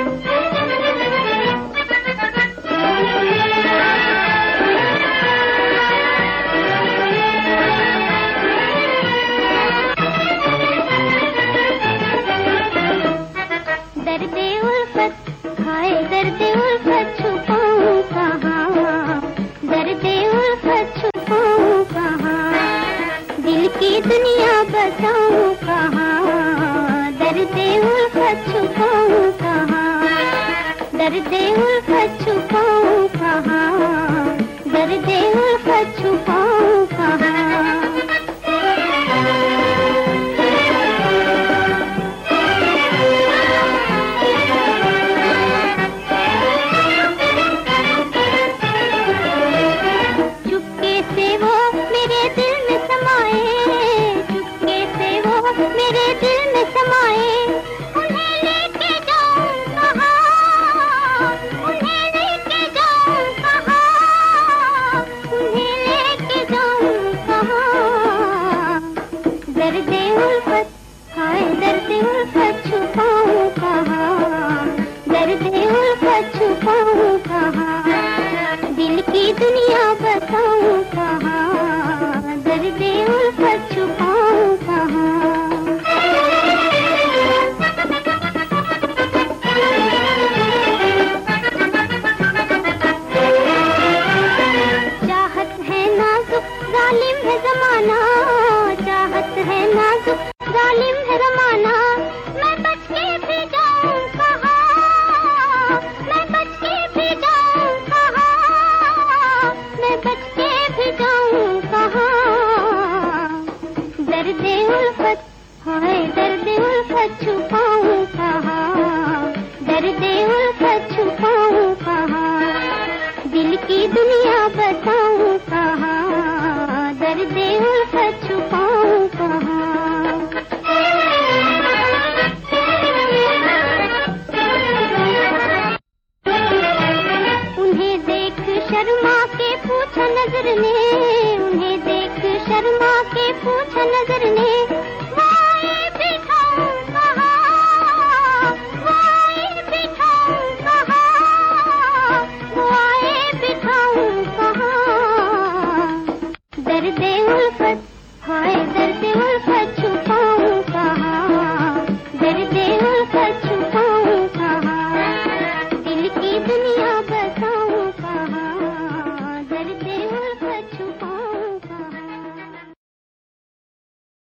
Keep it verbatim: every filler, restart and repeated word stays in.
दुनिया बताऊं कहाँ, दर्दे उल्फत छुपाऊं कहाँ, दर्दे उल्फत छुपाऊं कहाँ, दर्दे उल्फत छुपाऊं कहाँ। चुपके से वो मेरे दिल में समाए, मेरे दिल में समाए, उन्हें लेके जाऊं कहाँ, उन्हें लेके जाऊं कहाँ, उन्हें लेके जाऊं कहाँ। दर्दे उल्फत, हाय दर्दे उल्फत छुपाऊं कहाँ, दर्दे उल्फत छुपाऊं कहाँ, दिल की दुनिया बताऊं कहाँ, दर्दे उल्फत छुपाऊं कहाँ। जालिम है ज़माना, चाहत है नाजुक, जालिम है ज़माना, मैं बच के भी जाऊं कहाँ, मैं बच के भी जाऊं कहाँ, मैं बच के भी जाऊं कहाँ। दर्दे उल्फत, हाय दर्दे उल्फत छुपाऊं कहाँ, दर्दे उल्फत छुपाऊं कहाँ, दिल की दुनिया बताऊं